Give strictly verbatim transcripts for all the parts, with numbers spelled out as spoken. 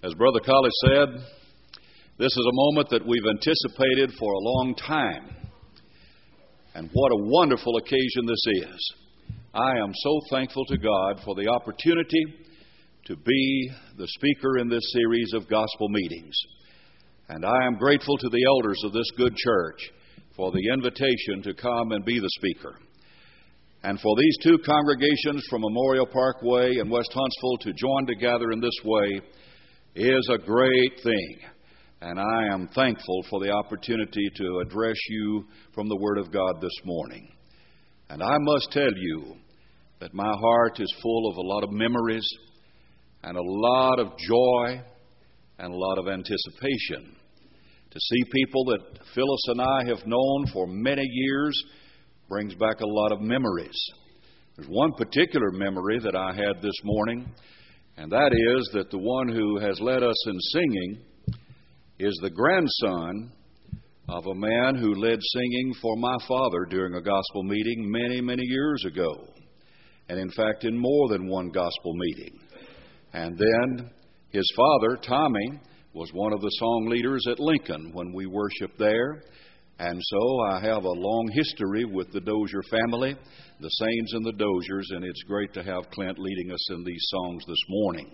As Brother Colley said, this is a moment that we've anticipated for a long time. And what a wonderful occasion this is. I am so thankful to God for the opportunity to be the speaker in this series of gospel meetings. And I am grateful to the elders of this good church for the invitation to come and be the speaker. And for these two congregations from Memorial Parkway and West Huntsville to join together in this way is a great thing. And I am thankful for the opportunity to address you from the Word of God this morning. And I must tell you that my heart is full of a lot of memories and a lot of joy and a lot of anticipation. To see people that Phyllis and I have known for many years brings back a lot of memories. There's one particular memory that I had this morning, and that is that the one who has led us in singing is the grandson of a man who led singing for my father during a gospel meeting many, many years ago. And in fact, in more than one gospel meeting. And then his father, Tommy, was one of the song leaders at Lincoln when we worshiped there. And so I have a long history with the Dozier family, the Sains and the Doziers, and it's great to have Clint leading us in these songs this morning.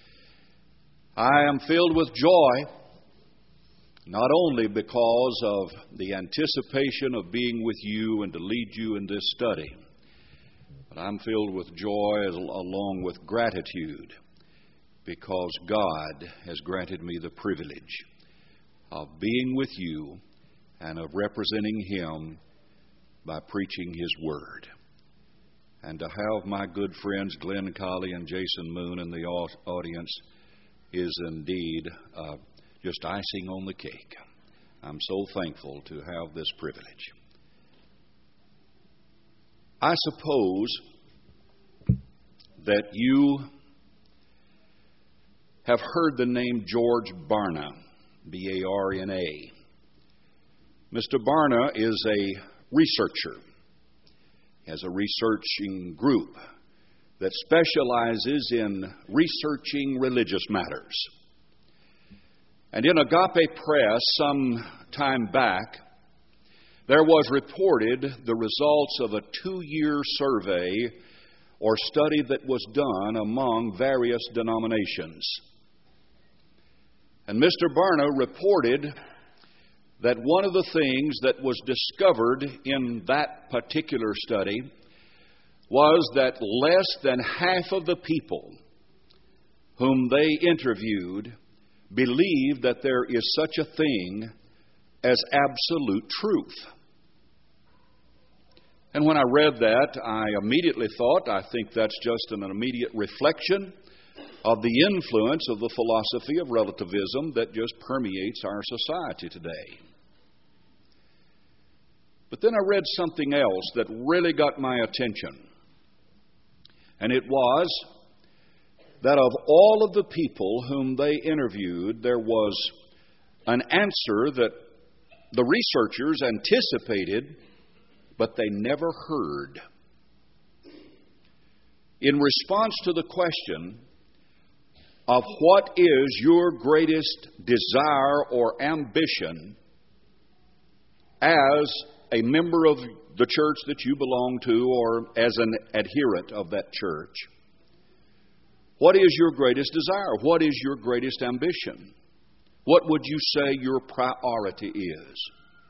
I am filled with joy, not only because of the anticipation of being with you and to lead you in this study, but I'm filled with joy along with gratitude because God has granted me the privilege of being with you and of representing Him by preaching His Word. And to have my good friends Glenn Colley and Jason Moon in the audience is indeed uh, just icing on the cake. I'm so thankful to have this privilege. I suppose that you have heard the name George Barna, B A R N A. Mister Barna is a researcher, has a researching group that specializes in researching religious matters. And in Agape Press, some time back, there was reported the results of a two-year survey or study that was done among various denominations. And Mister Barna reported that one of the things that was discovered in that particular study was that less than half of the people whom they interviewed believe that there is such a thing as absolute truth. And when I read that, I immediately thought, I think that's just an immediate reflection of the influence of the philosophy of relativism that just permeates our society today. But then I read something else that really got my attention. And it was that of all of the people whom they interviewed, there was an answer that the researchers anticipated, but they never heard. In response to the question of what is your greatest desire or ambition as a member of the church that you belong to or as an adherent of that church, what is your greatest desire? What is your greatest ambition? What would you say your priority is?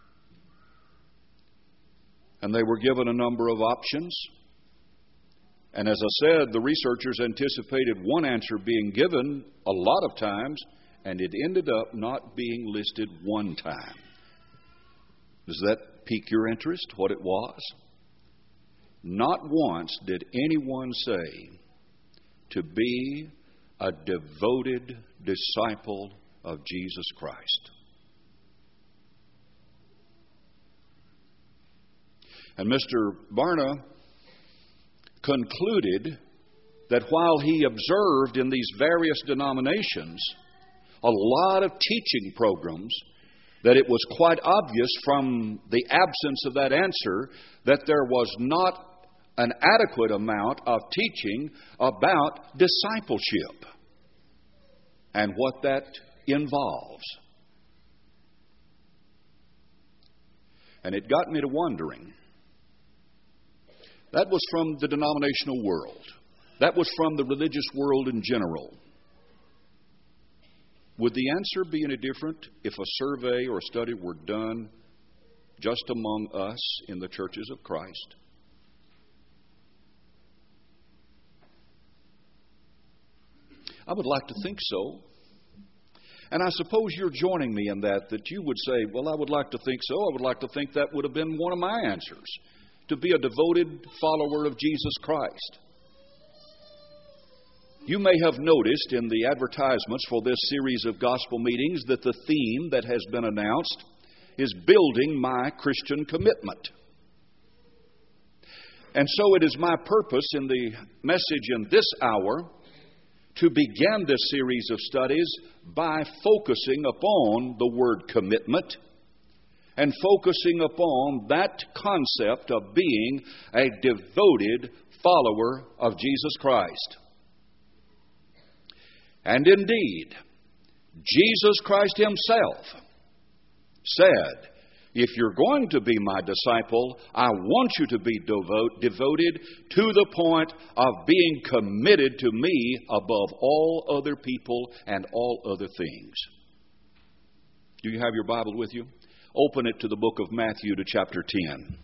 And they were given a number of options. And as I said, the researchers anticipated one answer being given a lot of times, and it ended up not being listed one time. Does that pique your interest, what it was? Not once did anyone say to be a devoted disciple of Jesus Christ. And Mister Barna concluded that while he observed in these various denominations a lot of teaching programs, that it was quite obvious from the absence of that answer that there was not an adequate amount of teaching about discipleship. and what that involves. And it got me to wondering. That was from the denominational world. That was from the religious world in general. Would the answer be any different if a survey or a study were done just among us in the churches of Christ? I would like to think so. And I suppose you're joining me in that, that you would say, well, I would like to think so. I would like to think that would have been one of my answers, to be a devoted follower of Jesus Christ. You may have noticed in the advertisements for this series of gospel meetings that the theme that has been announced is building my Christian commitment. And so it is my purpose in the message in this hour to begin this series of studies by focusing upon the word commitment and focusing upon that concept of being a devoted follower of Jesus Christ. And indeed, Jesus Christ Himself said, if you're going to be my disciple, I want you to be devote, devoted to the point of being committed to me above all other people and all other things. Do you have your Bible with you? Open it to the book of Matthew to chapter ten.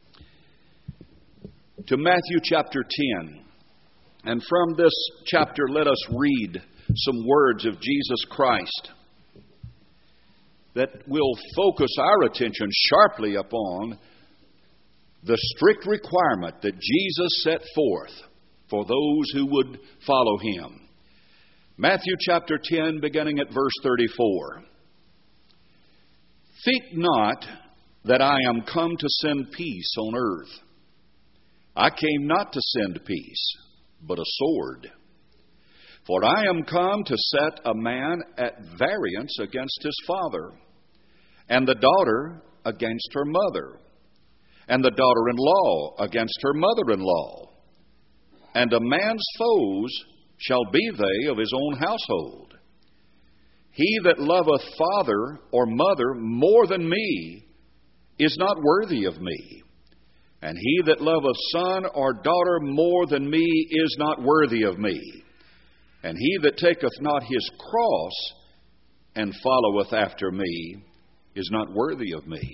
To Matthew chapter ten. And from this chapter, let us read some words of Jesus Christ that will focus our attention sharply upon the strict requirement that Jesus set forth for those who would follow Him. Matthew chapter ten, beginning at verse thirty-four. Think not that I am come to send peace on earth. I came not to send peace, but a sword. For I am come to set a man at variance against his father, and the daughter against her mother, and the daughter-in-law against her mother-in-law. And a man's foes shall be they of his own household. He that loveth father or mother more than me is not worthy of me. And he that loveth son or daughter more than me is not worthy of me. And he that taketh not his cross and followeth after me is not worthy of me.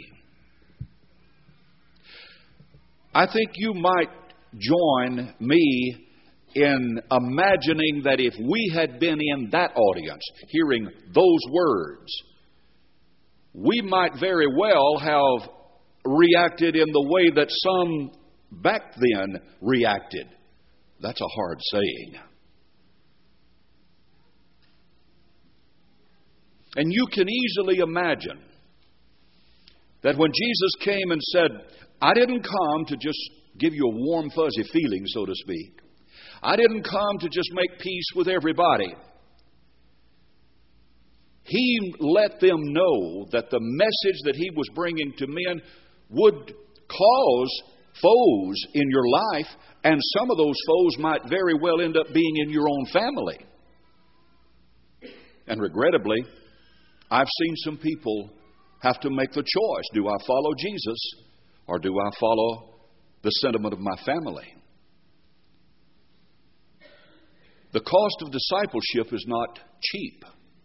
I think you might join me in imagining that if we had been in that audience, hearing those words, we might very well have reacted in the way that some back then reacted. That's a hard saying. And you can easily imagine that when Jesus came and said, I didn't come to just give you a warm, fuzzy feeling, so to speak. I didn't come to just make peace with everybody. He let them know that the message that He was bringing to men would cause foes in your life, and some of those foes might very well end up being in your own family. And regrettably, I've seen some people have to make the choice. Do I follow Jesus or do I follow the sentiment of my family? The cost of discipleship is not cheap.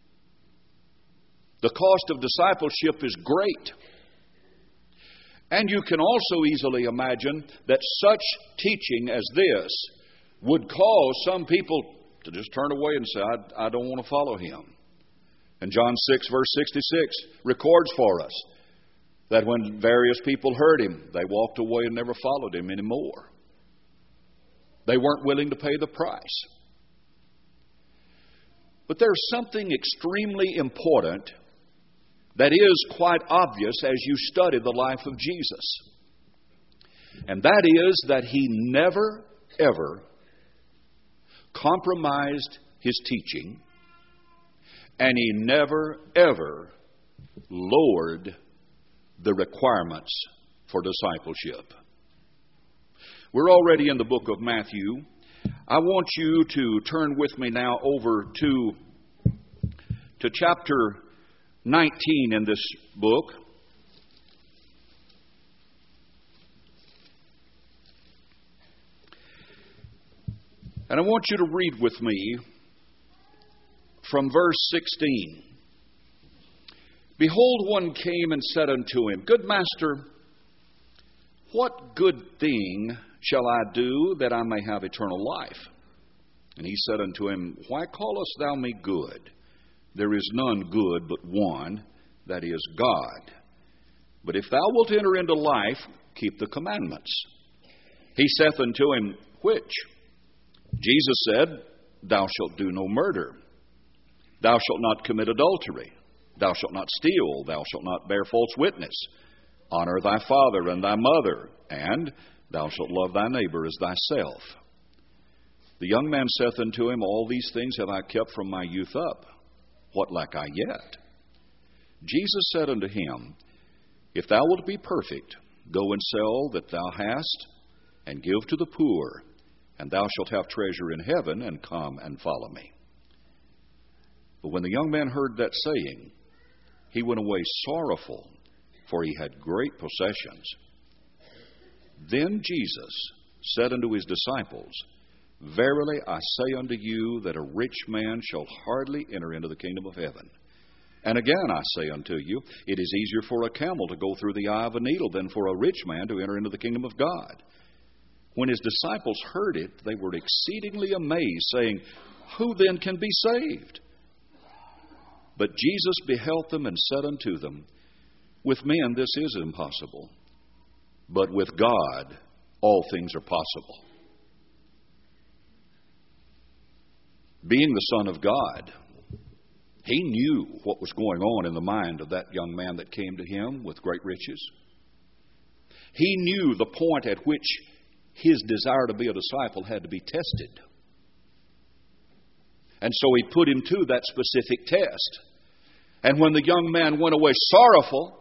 The cost of discipleship is great. And you can also easily imagine that such teaching as this would cause some people to just turn away and say, I, I don't want to follow Him. And John six, verse sixty-six records for us that when various people heard Him, they walked away and never followed Him anymore. They weren't willing to pay the price. But there's something extremely important that is quite obvious as you study the life of Jesus. And that is that He never, ever compromised His teaching, and He never, ever lowered the requirements for discipleship. We're already in the book of Matthew. I want you to turn with me now over to to chapter nineteen in this book. And I want you to read with me from verse sixteen. Behold, one came and said unto him, Good master, what good thing shall I do that I may have eternal life? And he said unto him, Why callest thou me good? There is none good but one, that is God. But if thou wilt enter into life, keep the commandments. He saith unto him, Which? Jesus said, Thou shalt do no murder. Thou shalt not commit adultery. Thou shalt not steal. Thou shalt not bear false witness. Honor thy father and thy mother. And thou shalt love thy neighbor as thyself. The young man saith unto him, All these things have I kept from my youth up. What lack I yet? Jesus said unto him, If thou wilt be perfect, go and sell that thou hast, and give to the poor, and thou shalt have treasure in heaven, and come and follow me. But when the young man heard that saying, he went away sorrowful, for he had great possessions. Then Jesus said unto his disciples, Verily I say unto you that a rich man shall hardly enter into the kingdom of heaven. And again I say unto you, it is easier for a camel to go through the eye of a needle than for a rich man to enter into the kingdom of God. When his disciples heard it, they were exceedingly amazed, saying, Who then can be saved? But Jesus beheld them and said unto them, With men this is impossible, but with God all things are possible. Being the Son of God, he knew what was going on in the mind of that young man that came to him with great riches. He knew the point at which his desire to be a disciple had to be tested. And so he put him to that specific test. And when the young man went away sorrowful,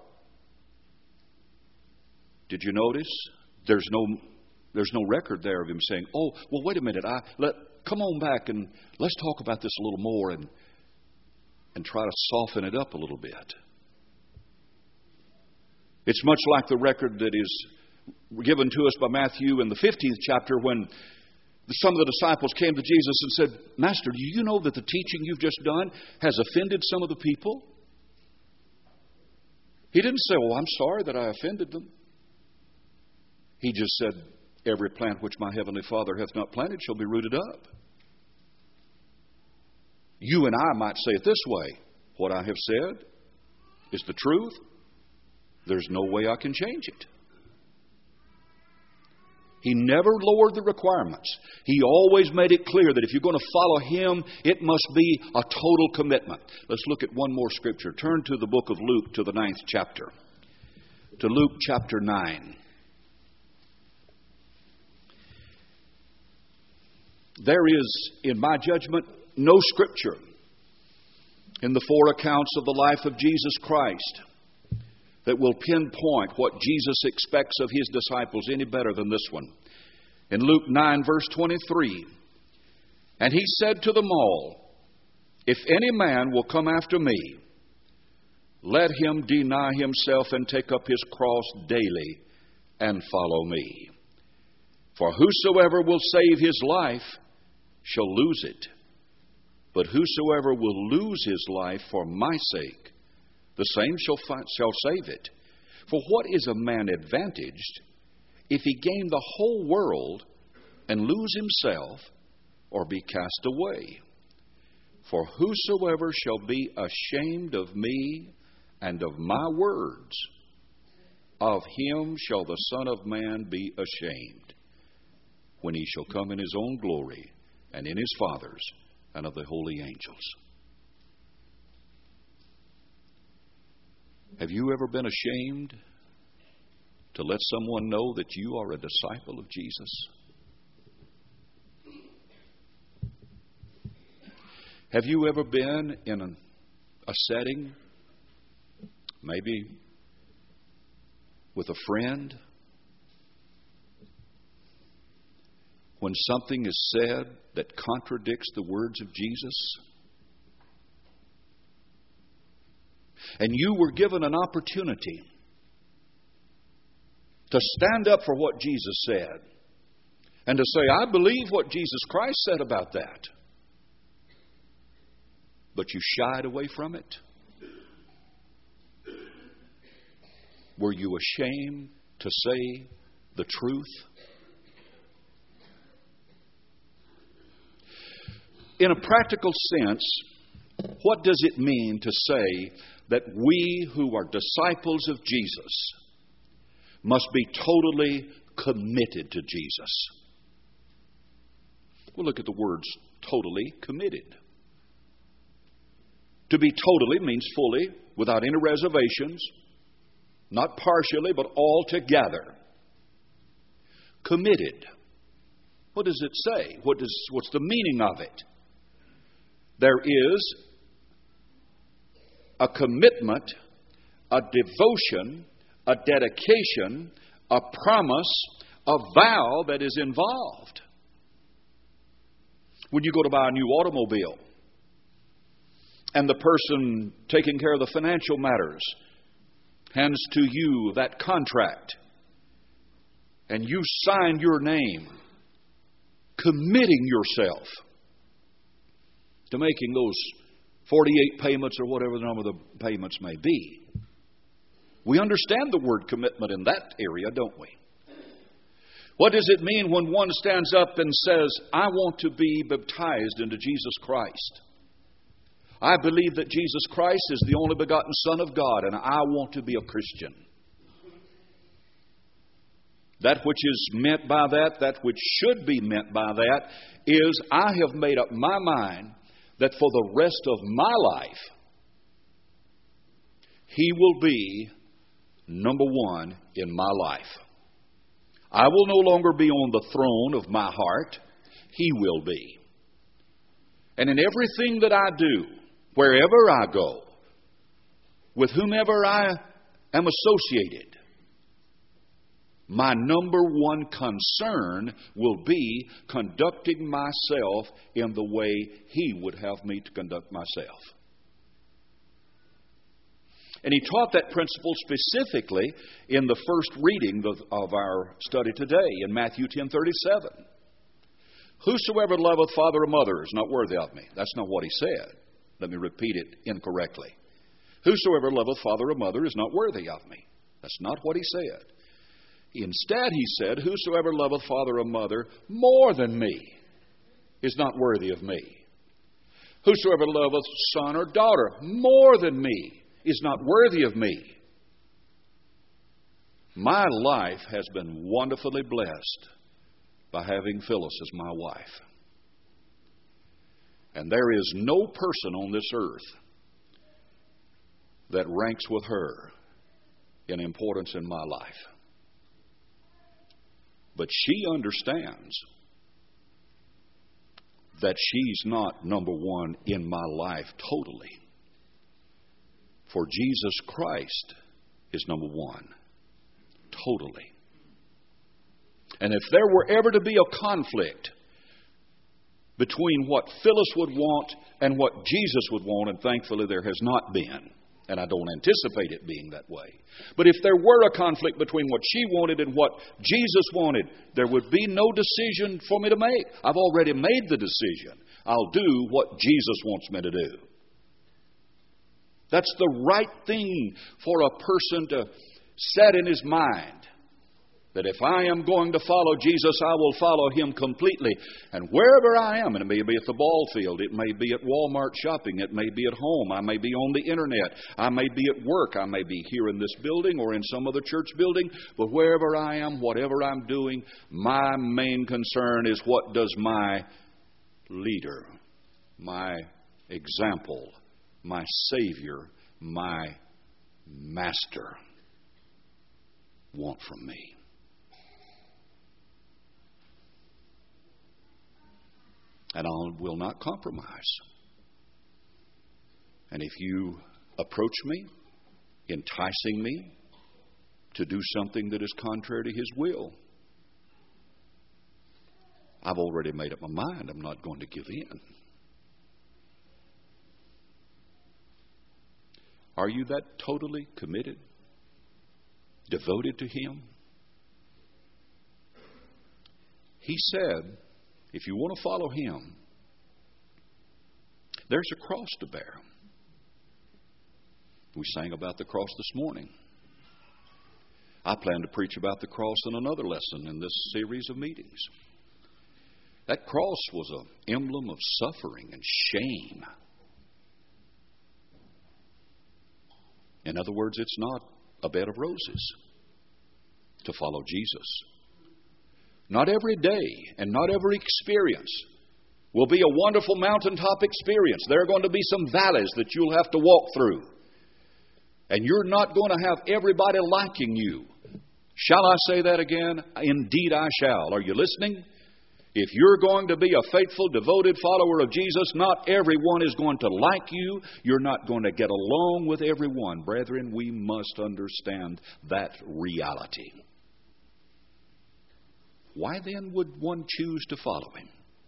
did you notice? There's no there's no record there of him saying, "Oh, well, wait a minute. I let come on back and let's talk about this a little more and and try to soften it up a little bit." It's much like the record that is given to us by Matthew in the fifteenth chapter when some of the disciples came to Jesus and said, "Master, do you know that the teaching you've just done has offended some of the people?" He didn't say, "Oh, I'm sorry that I offended them." He just said, "Every plant which my heavenly Father hath not planted shall be rooted up." You and I might say it this way: what I have said is the truth. There's no way I can change it. He never lowered the requirements. He always made it clear that if you're going to follow him, it must be a total commitment. Let's look at one more scripture. Turn to the book of Luke, to the ninth chapter. To Luke chapter nine. There is, in my judgment, no scripture in the four accounts of the life of Jesus Christ that will pinpoint what Jesus expects of his disciples any better than this one. In Luke nine, verse twenty-three, "And he said to them all, If any man will come after me, let him deny himself and take up his cross daily and follow me. For whosoever will save his life shall lose it. But whosoever will lose his life for my sake, the same shall, find, shall save it. For what is a man advantaged if he gain the whole world and lose himself or be cast away? For whosoever shall be ashamed of me and of my words, of him shall the Son of Man be ashamed, when he shall come in his own glory and in his Father's and of the holy angels." Have you ever been ashamed to let someone know that you are a disciple of Jesus? Have you ever been in a, a setting, maybe with a friend, when something is said that contradicts the words of Jesus? and you were given an opportunity to stand up for what Jesus said and to say, I believe what Jesus Christ said about that, but you shied away from it? Were you ashamed to say the truth? In a practical sense, what does it mean to say that we who are disciples of Jesus must be totally committed to Jesus? We'll look at the words totally committed. To be totally means fully, without any reservations, not partially, but altogether. Committed. What does it say? What does, what's the meaning of it? There is a commitment, a devotion, a dedication, a promise, a vow that is involved. When you go to buy a new automobile and the person taking care of the financial matters hands to you that contract and you sign your name, committing yourself to making those forty-eight payments or whatever the number of the payments may be. We understand the word commitment in that area, don't we? What does it mean when one stands up and says, I want to be baptized into Jesus Christ? I believe that Jesus Christ is the only begotten Son of God, and I want to be a Christian. That which is meant by that, that which should be meant by that, is I have made up my mind that for the rest of my life, He will be number one in my life. I will no longer be on the throne of my heart. He will be. And in everything that I do, wherever I go, with whomever I am associated, my number one concern will be conducting myself in the way He would have me to conduct myself. And He taught that principle specifically in the first reading of, of our study today in Matthew ten thirty-seven. Whosoever loveth father or mother is not worthy of me. That's not what He said. Let me repeat it incorrectly. Whosoever loveth father or mother is not worthy of me. That's not what He said. Instead, He said, whosoever loveth father or mother more than me is not worthy of me. Whosoever loveth son or daughter more than me is not worthy of me. My life has been wonderfully blessed by having Phyllis as my wife. And there is no person on this earth that ranks with her in importance in my life. But she understands that she's not number one in my life totally. For Jesus Christ is number one totally. And if there were ever to be a conflict between what Phyllis would want and what Jesus would want, and thankfully there has not been, and I don't anticipate it being that way. But if there were a conflict between what she wanted and what Jesus wanted, there would be no decision for me to make. I've already made the decision. I'll do what Jesus wants me to do. That's the right thing for a person to set in his mind. That if I am going to follow Jesus, I will follow Him completely. And wherever I am, and it may be at the ball field, it may be at Walmart shopping, it may be at home, I may be on the internet, I may be at work, I may be here in this building or in some other church building, but wherever I am, whatever I'm doing, my main concern is what does my leader, my example, my Savior, my Master want from me. And I will not compromise. And if you approach me, enticing me to do something that is contrary to His will, I've already made up my mind. I'm not going to give in. Are you that totally committed, devoted to Him? He said, if you want to follow Him, there's a cross to bear. We sang about the cross this morning. I plan to preach about the cross in another lesson in this series of meetings. That cross was an emblem of suffering and shame. In other words, it's not a bed of roses to follow Jesus. Not every day and not every experience will be a wonderful mountaintop experience. There are going to be some valleys that you'll have to walk through. And you're not going to have everybody liking you. Shall I say that again? Indeed I shall. Are you listening? If you're going to be a faithful, devoted follower of Jesus, not everyone is going to like you. You're not going to get along with everyone. Brethren, we must understand that reality. Why then would one choose to follow Him?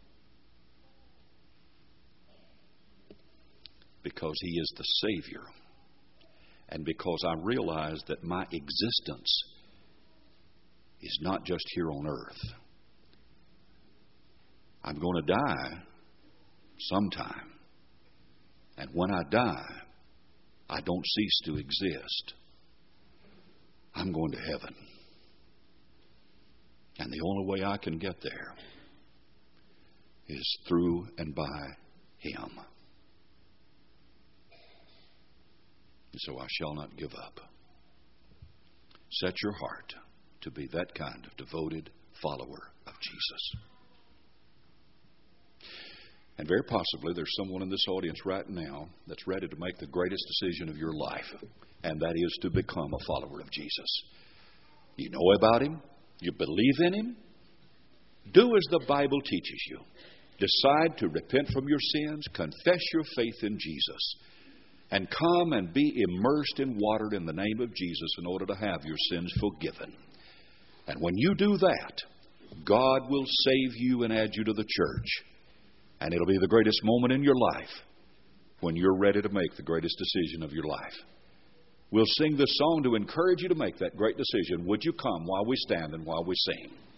Because He is the Savior. And because I realize that my existence is not just here on earth. I'm going to die sometime. And when I die, I don't cease to exist. I'm going to heaven. And the only way I can get there is through and by Him. And so I shall not give up. Set your heart to be that kind of devoted follower of Jesus. And very possibly there's someone in this audience right now that's ready to make the greatest decision of your life, and that is to become a follower of Jesus. You know about Him. You believe in Him. Do as the Bible teaches you. Decide to repent from your sins, confess your faith in Jesus, and come and be immersed in water in the name of Jesus in order to have your sins forgiven. And when you do that, God will save you and add you to the church. And it'll be the greatest moment in your life when you're ready to make the greatest decision of your life. We'll sing this song to encourage you to make that great decision. Would you come while we stand and while we sing?